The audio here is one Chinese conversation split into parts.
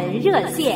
文热线。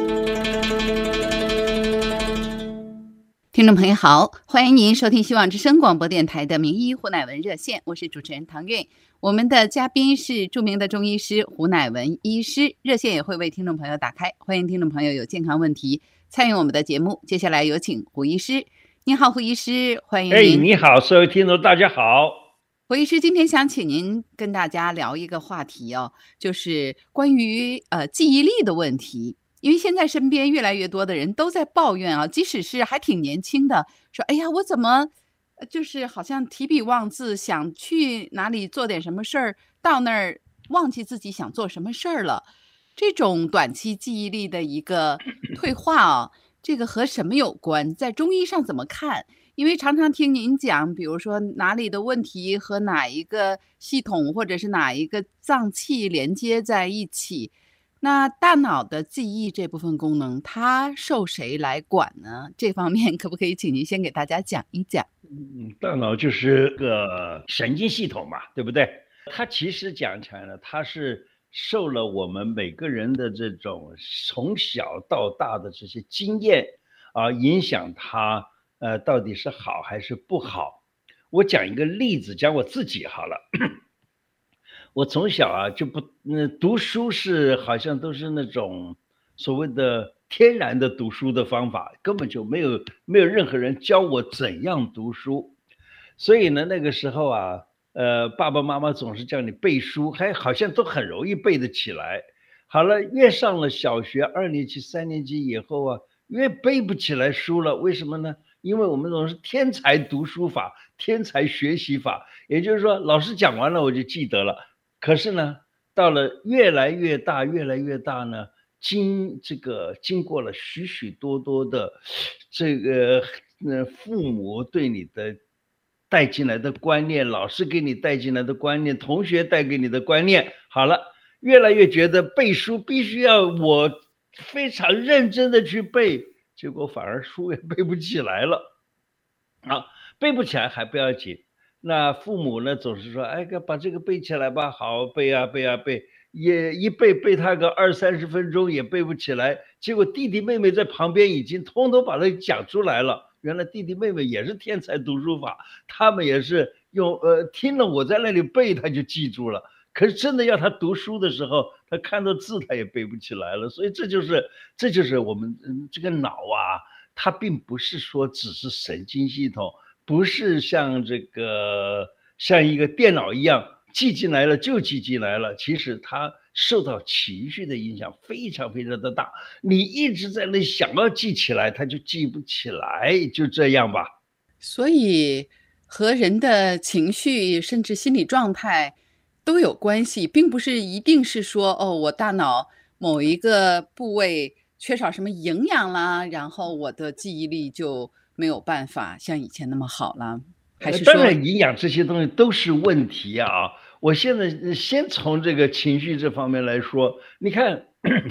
听众朋友好，欢迎您收听希望之声广播电台的名医胡乃文热线，我是主持人唐韵。我们的嘉宾是著名的中医师胡乃文医师，热线也会为听众朋友打开，欢迎听众朋友有健康问题参与我们的节目。接下来有请胡医师。你好，胡医师，欢迎您。 你好，所有听众大家好。 胡医师，今天想请您跟大家聊一个话题哦，就是关于记忆力的问题。因为现在身边越来越多的人都在抱怨啊，即使是还挺年轻的，说哎呀，我怎么就是好像提笔忘字，想去哪里做点什么事儿，到那儿忘记自己想做什么事儿了。这种短期记忆力的一个退化啊，这个和什么有关？在中医上怎么看？因为常常听您讲，比如说哪里的问题和哪一个系统或者是哪一个脏器连接在一起，那大脑的记忆这部分功能，它受谁来管呢？这方面可不可以请您先给大家讲一讲？ 大脑就是个神经系统嘛，对不对？它其实讲起来呢，它是受了我们每个人的这种从小到大的这些经验啊，影响它到底是好还是不好。我讲一个例子，讲我自己好了。我从小啊就不读书是好像都是那种所谓的天然的读书的方法，根本就没有任何人教我怎样读书。所以呢，那个时候啊，爸爸妈妈总是叫你背书，还好像都很容易背得起来。好了，越上了小学2年级、3年级以后啊，越背不起来书了。为什么呢？因为我们总是天才读书法、天才学习法，也就是说，老师讲完了我就记得了。可是呢，到了越来越大呢，经过了许许多多的这个父母对你的带进来的观念，老师给你带进来的观念，同学带给你的观念，好了，越来越觉得背书必须要我非常认真的去背，结果反而书也背不起来了。啊，背不起来还不要紧。那父母呢总是说，哎，把这个背起来吧，好，背啊背啊背，也一背他个20-30分钟也背不起来。结果弟弟妹妹在旁边已经通通把它讲出来了。原来弟弟妹妹也是天才读书法，他们也是用听了我在那里背他就记住了。可是真的要他读书的时候，他看到字他也背不起来了。所以这就是我们这个脑啊，它并不是说只是神经系统。不是像一个电脑一样记进来了就记进来了，其实它受到情绪的影响非常非常的大。你一直在那想要记起来，它就记不起来，就这样吧。 所以和人的情绪甚至心理状态都有关系，并不是一定是说我大脑某一个部位缺少什么营养啦，然后我的记忆力就没有办法像以前那么好了，还是说当然营养这些东西都是问题啊。我现在先从这个情绪这方面来说，你看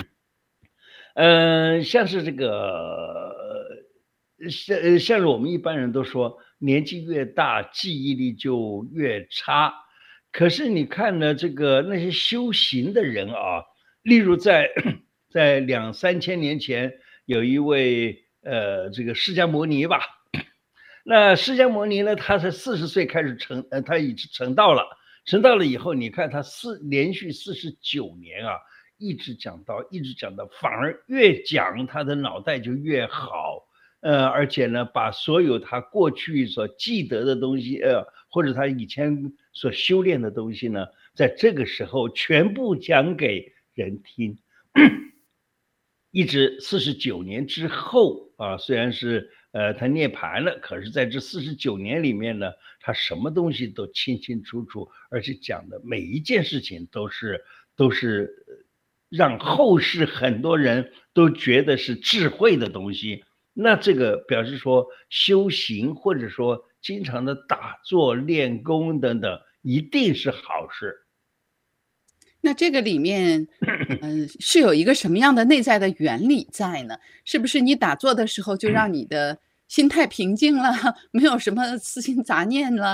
像是像是我们一般人都说年纪越大记忆力就越差。可是你看呢，那些修行的人啊，例如在2-3千年前有一位这个释迦牟尼吧。那释迦牟尼呢，他才40岁开始他已经成道了。成道了以后，你看他连续49年啊，一直讲道，反而越讲他的脑袋就越好。而且呢，把所有他过去所记得的东西，或者他以前所修炼的东西呢，在这个时候全部讲给人听。一直49年之后啊，虽然是他涅槃了，可是在这49年里面呢，他什么东西都清清楚楚，而且讲的每一件事情都是让后世很多人都觉得是智慧的东西。那这个表示说修行或者说经常的打坐练功等等，一定是好事。 那这个里面是有一个什么样的内在的原理在呢？是不是你打坐的时候就让你的心态平静了，没有什么私心杂念了？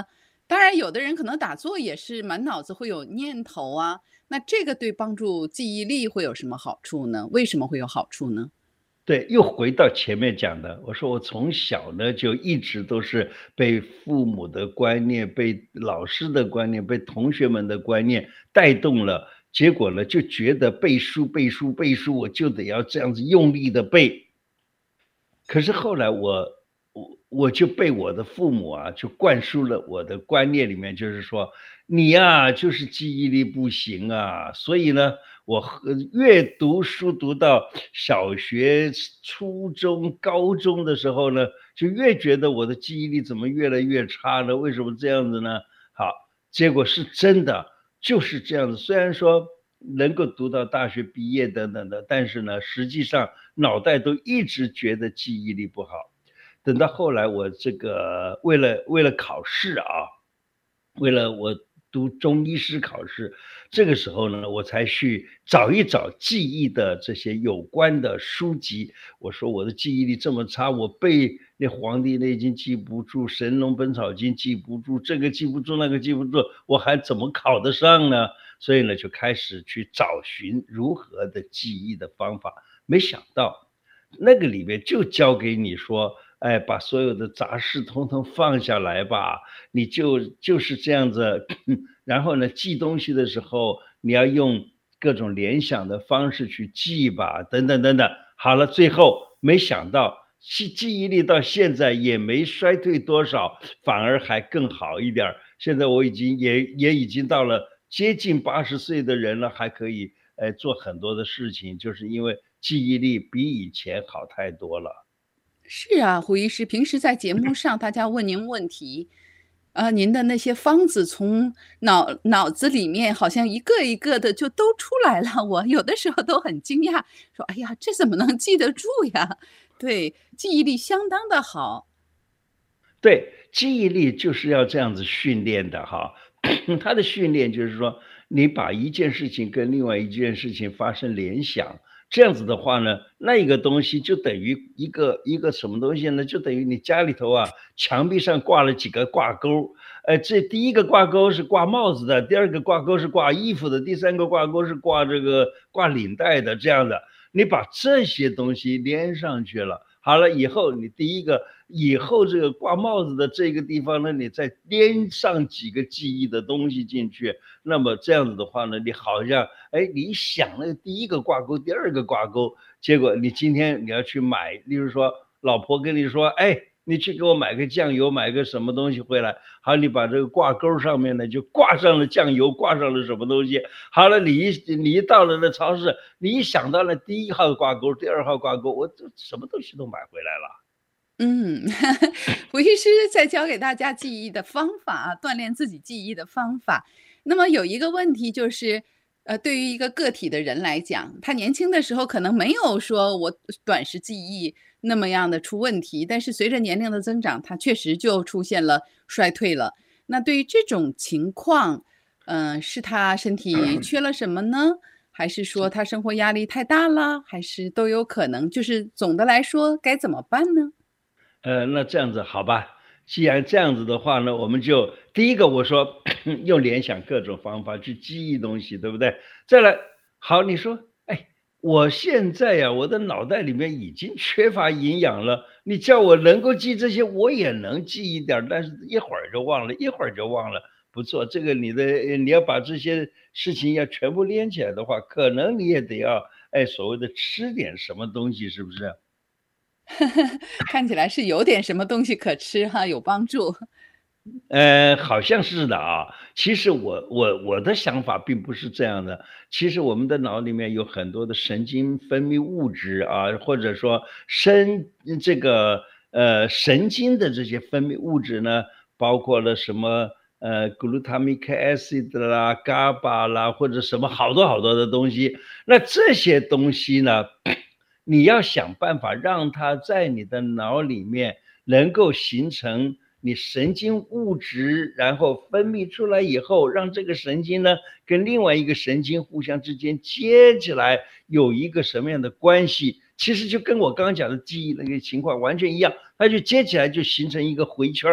当然有的人可能打坐也是满脑子会有念头啊，那这个对帮助记忆力会有什么好处呢？为什么会有好处呢？ 对，又回到前面讲的，我说我从小呢就一直都是被父母的观念、被老师的观念、被同学们的观念带动了，结果呢就觉得背书、背书、背书，我就得要这样子用力的背。可是后来我就被我的父母啊，就灌输了我的观念里面，就是说你呀，就是记忆力不行啊，所以呢，我越读书读到小学、初中、高中的时候呢，就越觉得我的记忆力怎么越来越差呢？为什么这样子呢？好，结果是真的就是这样子。虽然说能够读到大学毕业等等的，但是呢，实际上脑袋都一直觉得记忆力不好。等到后来我这个为了考试啊，为了我读中医师考试，这个时候呢，我才去找一找记忆的这些有关的书籍。我说我的记忆力这么差，我背那《黄帝内经》记不住，《神农本草经》记不住，这个记不住，那个记不住，我还怎么考得上呢？所以呢，就开始去找寻如何的记忆的方法。没想到那个里面就教给你说，哎，把所有的杂事通通放下来吧，你就是这样子。然后呢，记东西的时候，你要用各种联想的方式去记吧，等等等等。好了，最后没想到记忆力到现在也没衰退多少，反而还更好一点儿。现在我也已经到了接近80岁的人了，还可以做很多的事情，就是因为记忆力比以前好太多了。 是啊，胡医师，平时在节目上大家问您问题，您的那些方子从脑子里面好像一个一个的就都出来了，我有的时候都很惊讶，说：“哎呀，这怎么能记得住呀？”对，记忆力相当的好。 对，记忆力就是要这样子训练的哈。它的训练就是说，你把一件事情跟另外一件事情发生联想，这样子的话呢，那一个东西就等于一个什么东西呢？就等于你家里头啊，墙壁上挂了几个挂钩，这第一个挂钩是挂帽子的，第二个挂钩是挂衣服的，第三个挂钩是挂这个挂领带的，这样的。你把这些东西连上去了，好了以后，你第一个以后这个挂帽子的这个地方呢，你再连上几个记忆的东西进去，那么这样子的话呢，你好像你想那个第一个挂钩，第二个挂钩，结果你今天你要去买，例如说老婆跟你说，你去给我买个酱油，买个什么东西回来。好，你把这个挂钩上面呢，就挂上了酱油，挂上了什么东西。好了，你一到了那超市，你一想到了第一号挂钩，第二号挂钩，我这什么东西都买回来了。 嗯，胡医师在教给大家记忆的方法啊，锻炼自己记忆的方法。那么有一个问题就是，对于一个个体的人来讲，他年轻的时候可能没有说我短时记忆那么样的出问题，但是随着年龄的增长，他确实就出现了衰退了。那对于这种情况，是他身体缺了什么呢？还是说他生活压力太大了？还是都有可能？就是总的来说该怎么办呢？ 那这样子好吧，既然这样子的话呢，我们就第一个我说用联想各种方法去记忆东西，对不对？再来，好，你说，我现在呀，我的脑袋里面已经缺乏营养了，你叫我能够记这些，我也能记一点儿，但是一会儿就忘了，一会儿就忘了。不错，这个你要把这些事情要全部连起来的话，可能你也得要所谓的吃点什么东西，是不是？ 看起来是有点什么东西可吃哈，有帮助。 好像是的啊。其实我的想法并不是这样的。其实我们的脑里面有很多的神经分泌物质啊，或者说这个神经的这些分泌物质呢，包括了什么glutamic acid 啦、GABA 啦，或者什么好多好多的东西。那这些东西呢，你要想办法让它在你的脑里面能够形成你神经物质，然后分泌出来以后，让这个神经呢跟另外一个神经互相之间接起来，有一个什么样的关系？其实就跟我刚刚讲的记忆那个情况完全一样，它就接起来就形成一个回圈儿，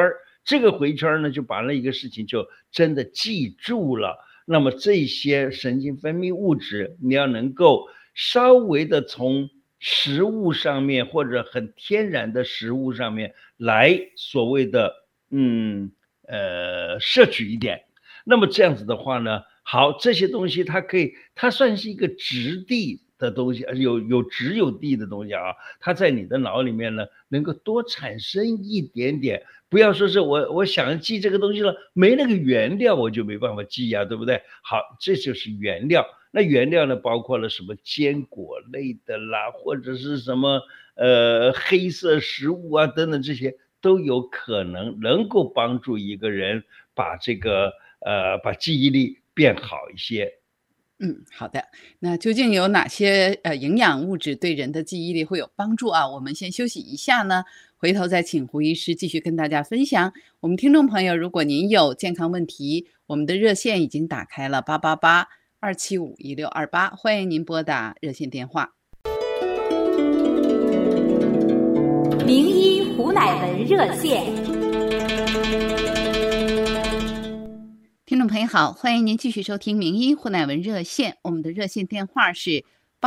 这个回圈呢，就把那一个事情就真的记住了。那么这些神经分泌物质，你要能够稍微的从食物上面或者很天然的食物上面来所谓的摄取一点。那么这样子的话呢，好，这些东西它算是一个质地的东西，有质有地的东西啊，它在你的脑里面呢，能够多产生一点点。不要说是我想记这个东西了，没那个原料我就没办法记呀，对不对？好，这就是原料。那原料呢，包括了什么坚果类的啦，或者是什么黑色食物啊等等，这些都有可能够帮助一个人把把记忆力变好一些。 好的。那究竟有哪些营养物质对人的记忆力会有帮助啊？我们先休息一下呢，回头再请胡医师继续跟大家分享。我们听众朋友，如果您有健康问题，我们的热线已经打开了888-275-1628，欢迎您拨打热线电话。 名医胡乃文热线。 听众朋友好，欢迎您继续收听名医胡乃文热线，我们的热线电话是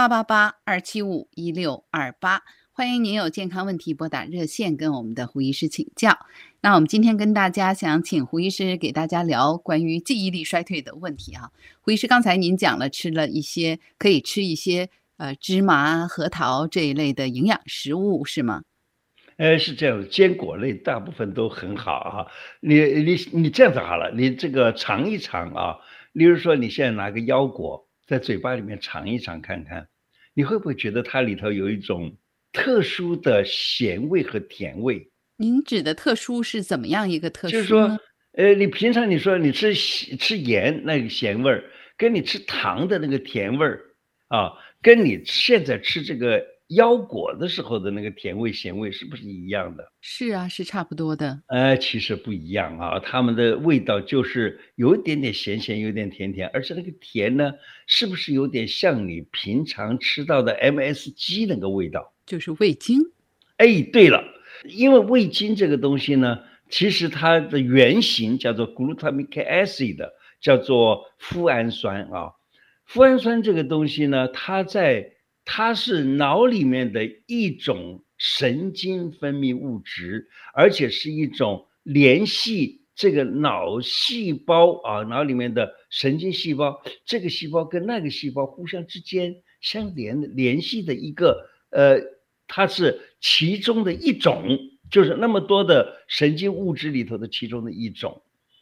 888-275-1628，欢迎您有健康问题拨打热线跟我们的胡医师请教。那我们今天跟大家想请胡医师给大家聊关于记忆力衰退的问题啊。胡医师，刚才您讲了可以吃一些芝麻、核桃这一类的营养食物是吗？ 是这样的，坚果类大部分都很好啊。你这样子好了，你这个尝一尝啊。例如说，你现在拿个腰果在嘴巴里面尝一尝看看，你会不会觉得它里头有一种特殊的咸味和甜味？ 您指的特殊是怎么样一个特就是殊呢？ 说，你平常你说你吃盐那个咸味儿，跟你吃糖的那个甜味儿啊，跟你现在吃这个腰果的时候的那个甜味咸味是不是一样的？ 是啊，是差不多的。 其实不一样啊，它们的味道就是有一点点咸咸，有点甜甜，而且那个甜呢，是不是有点像你平常吃到的 MSG 那个味道？ 就是味精。 哎，对了，因为味精这个东西呢，其实它的原型叫做 glutamic acid，叫做脯氨酸啊。脯氨酸这个东西呢，它是脑里面的一种神经分泌物质，而且是一种联系这个脑细胞啊，脑里面的神经细胞，这个细胞跟那个细胞互相之间联系的一个它是其中的一种，就是那么多的神经物质里头的其中的一种。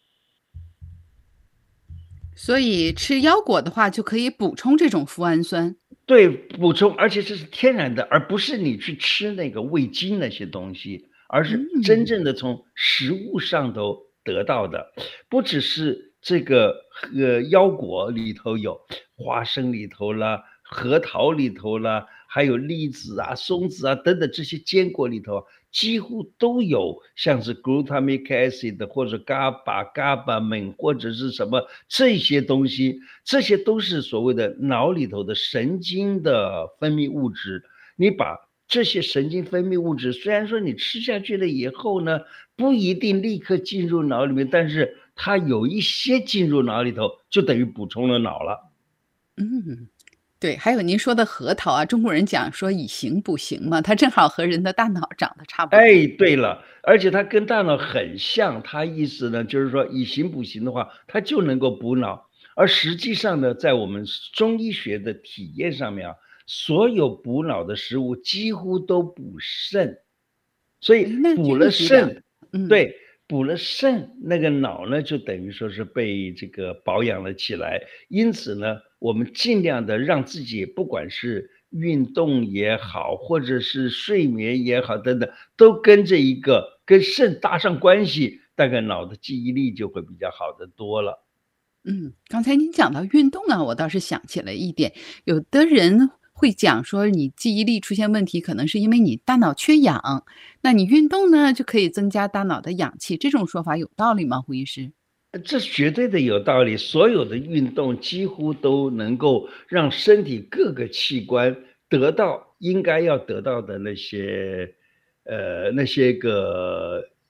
所以吃腰果的话，就可以补充这种脯氨酸。 对，补充，而且这是天然的，而不是你去吃那个味精那些东西，而是真正的从食物上头得到的。不只是这个腰果里头有，花生里头啦，核桃里头啦，还有栗子啊、松子啊等等这些坚果里头，几乎都有像是 glutamic acid 或者 GABA 或者是什么这些东西，这些都是所谓的脑里头的神经的分泌物质。你把这些神经分泌物质，虽然说你吃下去了以后呢，不一定立刻进入脑里面，但是它有一些进入脑里头，就等于补充了脑了。 嗯，对，还有您说的核桃啊，中国人讲说以形补形嘛，它正好和人的大脑长得差不多。 哎，对了，而且它跟大脑很像，它意思呢就是说以形补形的话，它就能够补脑。而实际上呢，在我们中医学的体验上面啊，所有补脑的食物几乎都补肾，所以诶，那补了具体点。 肾，对，补了肾，那个脑呢就等于说是被这个保养了起来。因此呢，我们尽量的让自己不管是运动也好，或者是睡眠也好等等，都跟这一个跟肾搭上关系，大概脑的记忆力就会比较好得多了。 刚才您讲到运动啊，我倒是想起了一点，有的人会讲说你记忆力出现问题，可能是因为你大脑缺氧，那你运动呢就可以增加大脑的氧气，这种说法有道理吗，胡医师？ 这绝对的有道理，所有的运动几乎都能够让身体各个器官得到应该要得到的那些个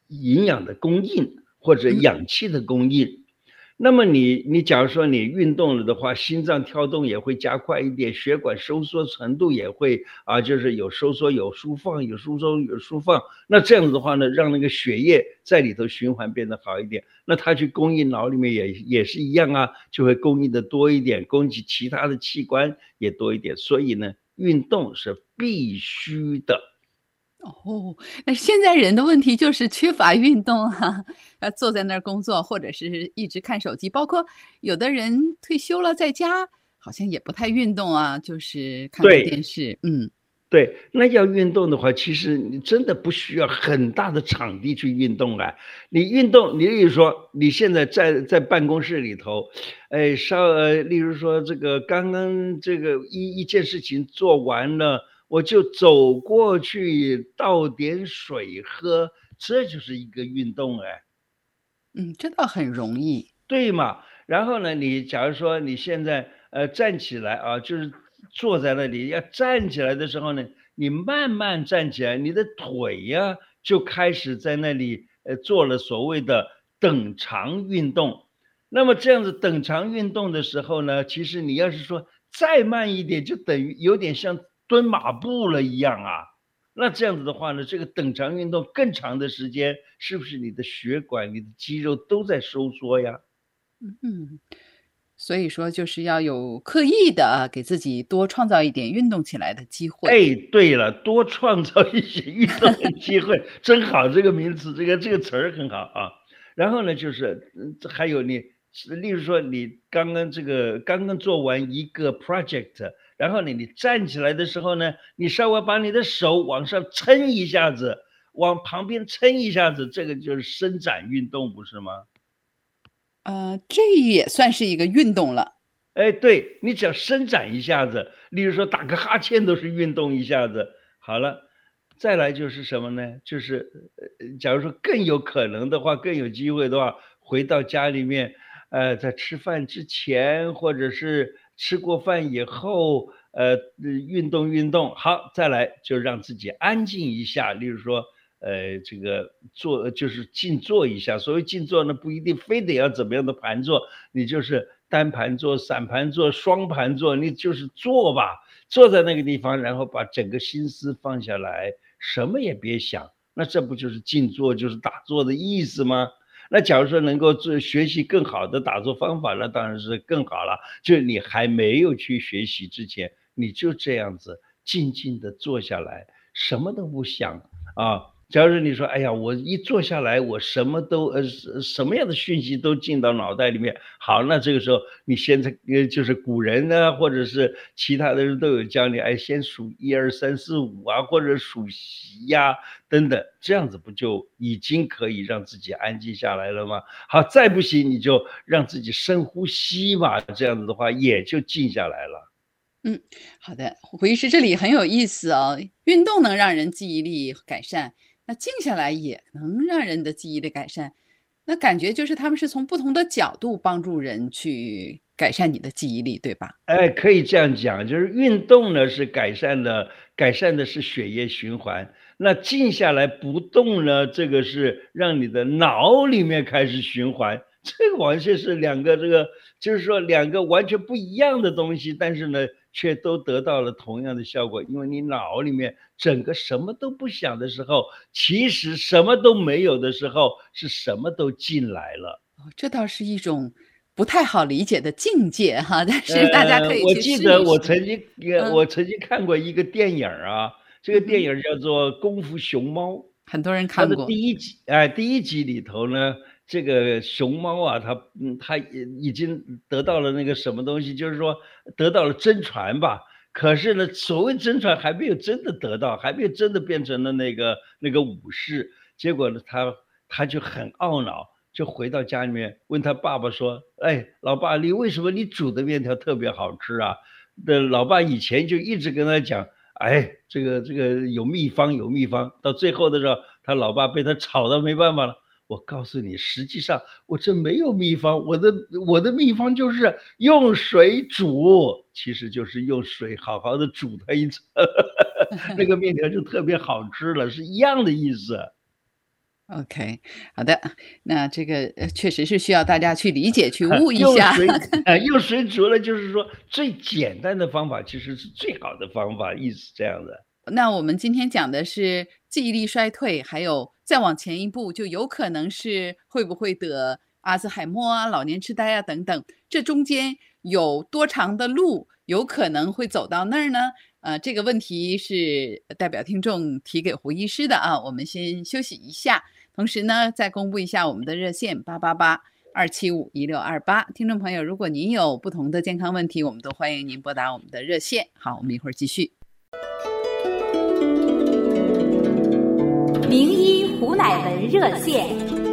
营养的供应或者嗯氧气的供应。那么你假如说你运动了的话，心脏跳动也会加快一点，血管收缩程度也会就是有收缩有舒放，有收缩有舒放。那这样子的话呢，让那个血液在里头循环变得好一点，那它去供应脑里面也是一样啊，就会供应的多一点，供给其他的器官也多一点。所以呢，运动是必须的。 哦，那现在人的问题就是缺乏运动啊，坐在那儿工作，或者是一直看手机，包括有的人退休了，在家好像也不太运动啊，就是看看电对。 视。 对，那要运动的话，其实你真的不需要很大的场地去运动啊。你运动，你例如说你现在在办公室里头，例如说这个刚刚这个一件事情做完了，我就走过去倒点水喝，这就是一个运动哎。 这倒很容易。 对嘛？然后呢，你假如说你现在站起来啊，就是坐在那里要站起来的时候呢，你慢慢站起来，你的腿呀就开始在那里做了所谓的等长运动。那么这样子等长运动的时候呢，其实你要是说再慢一点，就等于有点像蹲马步了一样啊。那这样子的话呢，这个等长运动更长的时间，是不是你的血管、你的肌肉都在收缩呀？ 嗯，所以说就是要有刻意的给自己多创造一点运动起来的机会。 哎，对了，多创造一些运动的机会，真好，这个名词，这个词儿很好啊。然后呢，就是还有例如说你刚刚做完一个 project，然后呢，你站起来的时候呢，你稍微把你的手往上撑一下子，往旁边撑一下子，这个就是伸展运动，不是吗？ 这也算是一个运动了。 哎，对，你只要伸展一下子，例如说打个哈欠都是运动一下子。好了，再来就是什么呢？就是假如说更有可能的话，更有机会的话，回到家里面，在吃饭之前，或者是吃过饭以后，运动运动。好，再来就让自己安静一下，例如说。这个就是静坐一下。所谓静坐呢，不一定非得要怎么样的盘坐，你就是单盘坐、散盘坐、双盘坐，你就是坐吧，坐在那个地方，然后把整个心思放下来，什么也别想。那这不就是静坐，就是打坐的意思吗？那假如说能够学习更好的打坐方法，那当然是更好了。就你还没有去学习之前，你就这样子静静的坐下来，什么都不想啊。假如你说，哎呀，我一坐下来，我什么样的讯息都进到脑袋里面。好，那这个时候你现在就是古人呢，或者是其他的人都有教你，哎，先数1、2、3、4、5啊，或者数息呀等等，这样子不就已经可以让自己安静下来了吗？好，再不行你就让自己深呼吸嘛，这样子的话也就静下来了。 嗯，好的，胡医师这里很有意思哦。运动能让人记忆力改善，那静下来也能让人的记忆力改善。那感觉就是他们是从不同的角度帮助人去改善你的记忆力，对吧？ 哎，可以这样讲，就是运动呢是改善的是血液循环。那静下来不动呢，这个是让你的脑里面开始循环。这个完全是就是说两个完全不一样的东西，但是呢，却都得到了同样的效果。因为你脑里面整个什么都不想的时候，其实什么都没有的时候，是什么都进来了。 这倒是一种不太好理解的境界哈，但是大家可以我去记得试一试。 我嗯曾经看过一个电影儿啊，这个嗯哼， 电影儿叫做《功夫熊猫》。 很多人它的看过。 第一集里头呢，这个熊猫啊，它已经得到了那个什么东西，就是说得到了真传吧。可是呢，所谓真传还没有真的得到，还没有真的变成了那个武士。结果呢，他就很懊恼，就回到家里面问他爸爸说：“哎，老爸，为什么你煮的面条特别好吃啊？”老爸以前就一直跟他讲，哎，这个有秘方有秘方。到最后的时候，他老爸被他吵到没办法了。我告诉你，实际上我这没有秘方，我的秘方就是用水煮，其实就是用水好好的煮它一次，那个面条就特别好吃了，是一样的意思。 OK，好的，那这个确实是需要大家去理解、去悟一下。 用水用水煮了，就是说最简单的方法，其实是最好的方法，意思是这样的。 那我们今天讲的是记忆力衰退，还有再往前一步，就有可能是会不会得阿兹海默啊、老年痴呆啊等等，这中间有多长的路，有可能会走到那儿呢？这个问题是代表听众提给胡医师的啊，我们先休息一下，同时呢，再公布一下我们的热线888-275-1628。听众朋友，如果您有不同的健康问题，我们都欢迎您拨打我们的热线。好，我们一会儿继续。 名医胡乃文热线。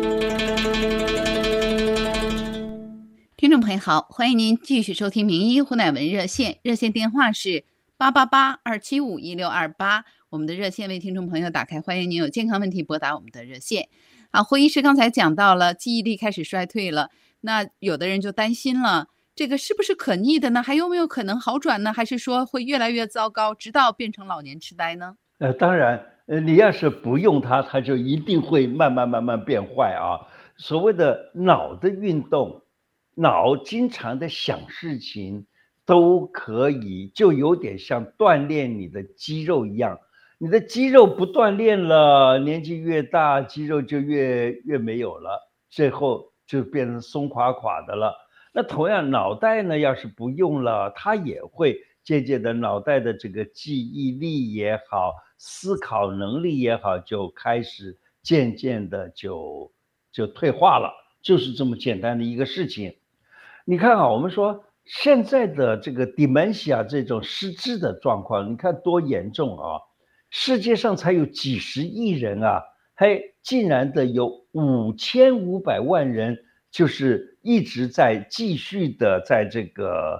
听众朋友好，欢迎您继续收听名医胡乃文热线，热线电话是888-275-1628。我们的热线为听众朋友打开，欢迎您有健康问题拨打我们的热线。好，胡医师刚才讲到了记忆力开始衰退了，那有的人就担心了，这个是不是可逆的呢？还有没有可能好转呢？还是说会越来越糟糕，直到变成老年痴呆呢？ 当然，你要是不用它，它就一定会慢慢变坏啊。所谓的脑的运动，脑经常的想事情，都可以，就有点像锻炼你的肌肉一样。你的肌肉不锻炼了，年纪越大，肌肉就越没有了，最后就变成松垮垮的了。那同样，脑袋呢，要是不用了，它也会渐渐的，脑袋的这个记忆力也好，思考能力也好，就开始渐渐的就退化了，就是这么简单的一个事情。你看啊，我们说现在的这个 dementia 这种失智的状况，你看多严重啊！世界上才有几十亿人啊，还竟然的有5500万人，就是一直在继续的在这个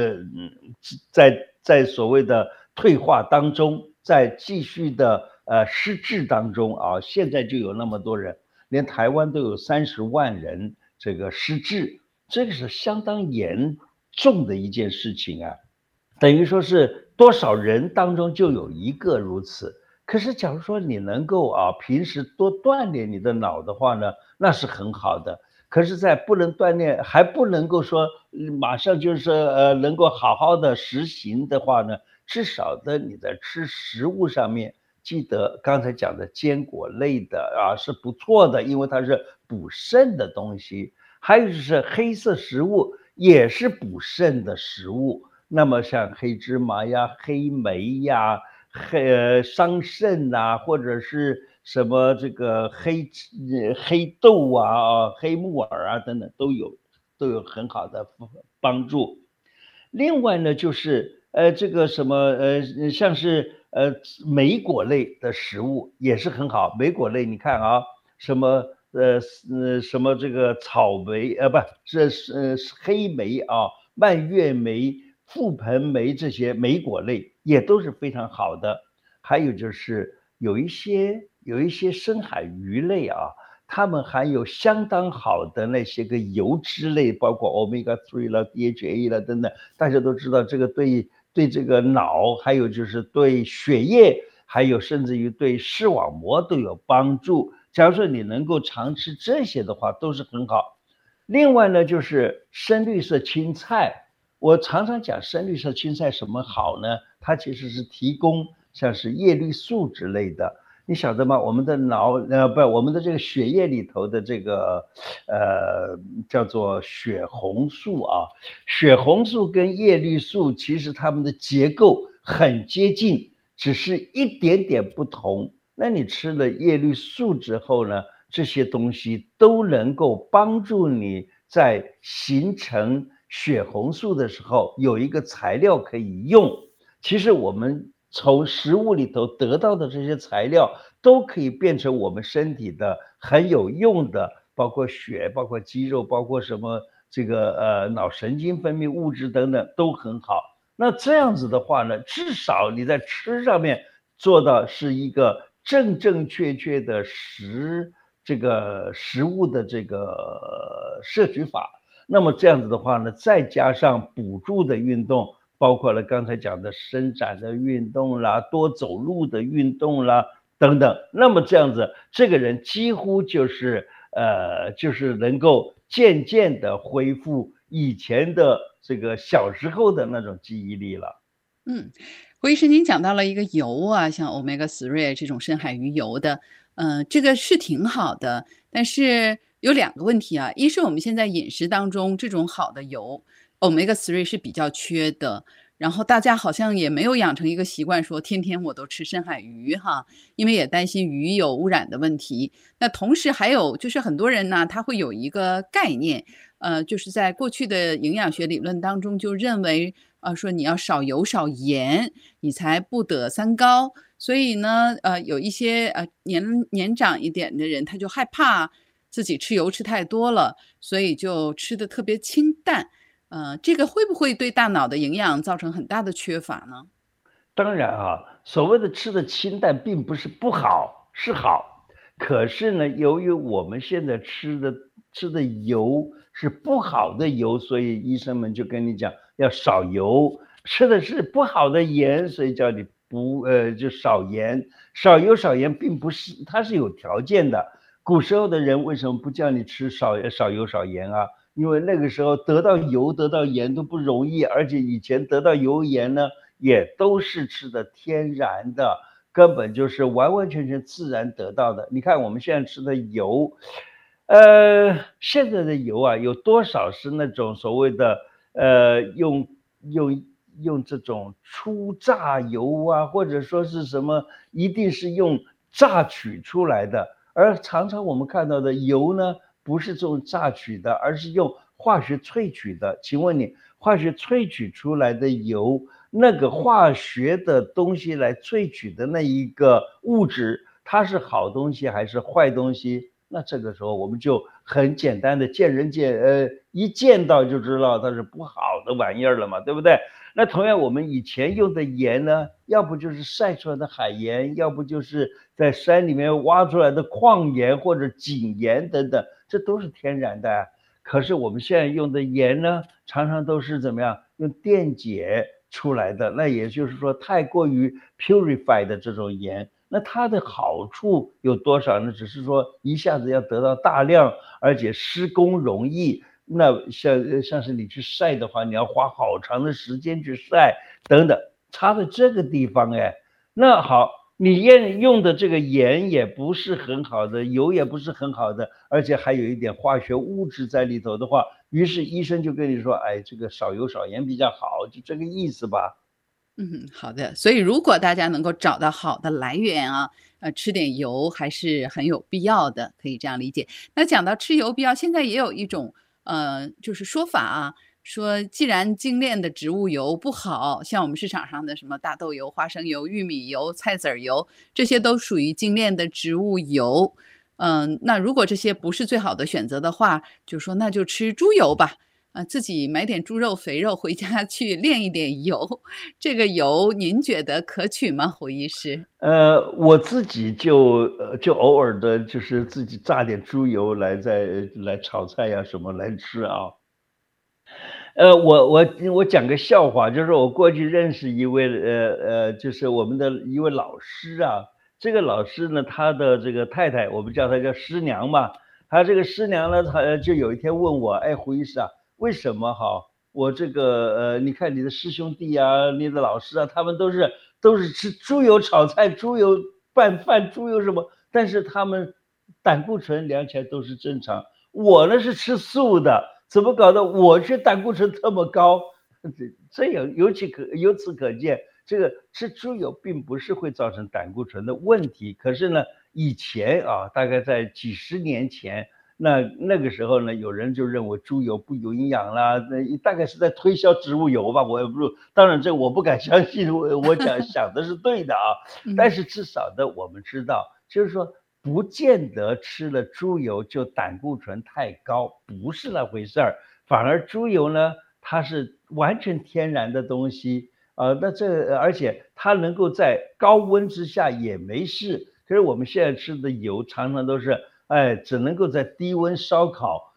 在所谓的退化当中，在继续的失智当中啊，现在就有那么多人，连台湾都有30万人这个失智，这个是相当严重的一件事情啊。等于说是多少人当中就有一个如此。可是假如说你能够平时多锻炼你的脑的话呢，那是很好的。可是在不能锻炼，还不能够说马上就是能够好好的实行的话呢，至少的你在吃食物上面，记得刚才讲的坚果类的是不错的，因为它是补肾的东西。还有就是黑色食物也是补肾的食物。那么像黑芝麻呀、黑莓呀、桑葚呐，或者是什么这个黑豆啊、黑木耳啊等等，都有很好的帮助。另外呢，就是这个什么像是莓果类的食物也是很好。莓果类你看啊，什么什么这个草莓不是黑莓啊、蔓越莓、覆盆莓，这些莓果类也都是非常好的。还有就是有一些深海鱼类啊，它们含有相当好的那些个油脂类，包括 omega 3了、DHA 了等等。大家都知道这个对这个脑，还有就是对血液，还有甚至于对视网膜都有帮助。假如说你能够常吃这些的话，都是很好。另外呢，就是深绿色青菜。我常常讲深绿色青菜什么好呢？它其实是提供像是叶绿素之类的。你晓得吗？我们的我们的这个血液里头的这个叫做血红素啊，血红素跟叶绿素其实它们的结构很接近，只是一点点不同。那你吃了叶绿素之后呢，这些东西都能够帮助你在形成血红素的时候有一个材料可以用。其实我们从食物里头得到的这些材料都可以变成我们身体的很有用的，包括血、包括肌肉、包括什么这个脑神经分泌物质等等都很好。那这样子的话呢，至少你在吃上面做到是一个正确的这个食物的这个摄取法。那么这样子的话呢，再加上补助的运动，包括了刚才讲的伸展的运动啦、多走路的运动啦， 等等。那么这样子，这个人几乎就是能够渐渐的恢复以前的这个小时候的那种记忆力了。 嗯，胡医师，您讲到了一个油啊，像 omega-3这种深海鱼油的，这个是挺好的，但是有两个问题啊，一是我们现在饮食当中这种好的油，omega-3是比较缺的，然后大家好像也没有养成一个习惯，说天天我都吃深海鱼哈，因为也担心鱼有污染的问题。那同时还有就是很多人呢，他会有一个概念，就是在过去的营养学理论当中就认为，说你要少油少盐，你才不得三高。所以呢，有一些年长一点的人，他就害怕自己吃油吃太多了，所以就吃的特别清淡。这个会不会对大脑的营养造成很大的缺乏呢？ 当然啊，所谓的吃的清淡并不是不好，是好。可是呢，由于我们现在吃的油是不好的油，所以医生们就跟你讲要少油。吃的是不好的盐，所以叫你就少盐。少油少盐并不是，它是有条件的。古时候的人为什么不叫你吃少油少盐啊？因为那个时候得到油得到盐都不容易，而且以前得到油盐呢，也都是吃的天然的，根本就是完完全全自然得到的。你看我们现在吃的油，现在的油啊，有多少是那种所谓的用这种初榨油啊，或者说是什么，一定是用榨取出来的。而常常我们看到的油呢，不是这种榨取的，而是用化学萃取的。请问你，化学萃取出来的油，那个化学的东西来萃取的那一个物质，它是好东西还是坏东西？那这个时候我们就很简单的一见到就知道它是不好的玩意儿了嘛，对不对？那同样我们以前用的盐呢，要不就是晒出来的海盐，要不就是在山里面挖出来的矿盐或者井盐等等，这都是天然的啊。可是我们现在用的盐呢，常常都是怎么样用电解出来的，那也就是说太过于 purified 的这种盐，那它的好处有多少呢？只是说一下子要得到大量，而且施工容易。那像是你去晒的话，你要花好长的时间去晒，等等，差在这个地方哎。那好，你用的这个盐也不是很好的，油也不是很好的，而且还有一点化学物质在里头的话，于是医生就跟你说，哎，这个少油少盐比较好，就这个意思吧。 嗯，好的。所以如果大家能够找到好的来源啊，吃点油还是很有必要的，可以这样理解。那讲到吃油必要，现在也有一种就是说法啊，说既然精炼的植物油不好，像我们市场上的什么大豆油、花生油、玉米油、菜籽儿油，这些都属于精炼的植物油。那如果这些不是最好的选择的话，就说那就吃猪油吧。自己买点猪肉、肥肉回家去炼一点油，这个油您觉得可取吗？胡医师？ 我自己就偶尔的，就是自己榨点猪油来炒菜呀什么来吃啊。我讲个笑话，就是我过去认识一位就是我们的一位老师啊。这个老师呢，他的这个太太，我们叫她叫师娘嘛。他这个师娘呢，她就有一天问我，哎，胡医师啊，为什么哈，我这个你看你的师兄弟啊，你的老师啊，他们都是吃猪油炒菜、猪油拌饭、猪油什么，但是他们胆固醇量起来都是正常。我呢是吃素的，怎么搞得我却胆固醇这么高？这样由此可见，这个吃猪油并不是会造成胆固醇的问题。可是呢，以前啊，大概在几十年前，那个时候呢，有人就认为猪油不营养啦，那大概是在推销植物油吧，我也不，当然这我不敢相信，我想的是对的啊。但嗯。 是至少的我们知道，就是说不见得吃了猪油就胆固醇太高，不是那回事儿。反而猪油呢，它是完全天然的东西，而且它能够在高温之下也没事。可是我们现在吃的油常常都是，哎，只能够在低温烧烤，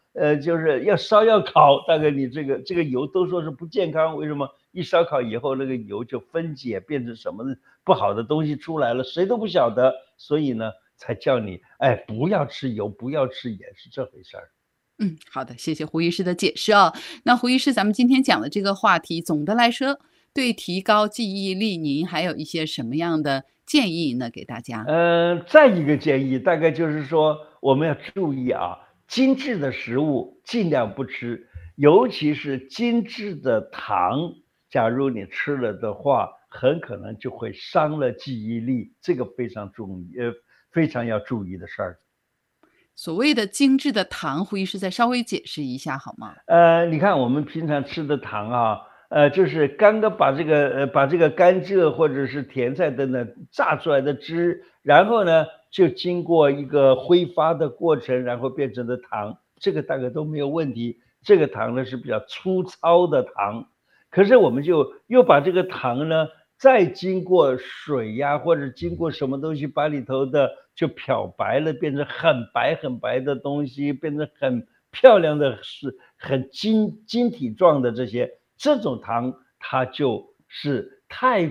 就是要烧要烤，大概你这个油都说是不健康，为什么？一烧烤以后，那个油就分解变成什么不好的东西出来了，谁都不晓得，所以呢，才叫你不要吃油，不要吃盐，是这回事儿。 好的，谢谢胡医师的解释啊。那胡医师，咱们今天讲的这个话题，总的来说，对提高记忆力，您还有一些什么样的建议呢？给大家？ 再一个建议，大概就是说，我们要注意啊，精致的食物尽量不吃，尤其是精致的糖，假如你吃了的话，很可能就会伤了记忆力，这个非常注意，非常要注意的事儿。 所谓的精致的糖，胡医师再稍微解释一下好吗？ 你看我们平常吃的糖啊，就是刚刚把这个甘蔗或者是甜菜等等榨出来的汁，然后呢就经过一个挥发的过程，然后变成的糖，这个大概都没有问题。这个糖呢是比较粗糙的糖，可是我们就又把这个糖呢再经过水呀，或者经过什么东西把里头的就漂白了，变成很白很白的东西，变成很漂亮的是很晶体状的这种糖，它就是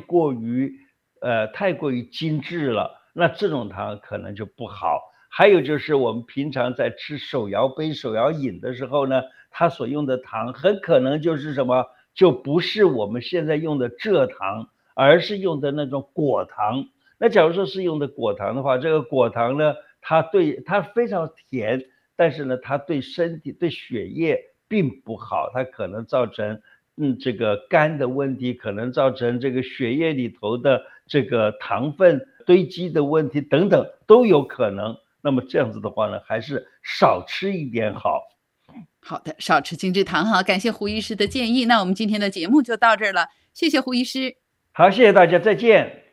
太过于精致了，那这种糖可能就不好。还有就是我们平常在吃手摇杯、手摇饮的时候呢，它所用的糖很可能就是什么，就不是我们现在用的蔗糖，而是用的那种果糖。那假如说是用的果糖的话，这个果糖呢，它非常甜，但是呢，它对身体对血液并不好，它可能造成这个肝的问题，可能造成这个血液里头的这个糖分堆积的问题等等都有可能。那么这样子的话呢，还是少吃一点好。 好的，少吃精致糖哈。感谢胡医师的建议，那我们今天的节目就到这儿了，谢谢胡医师。 好，谢谢大家，再见。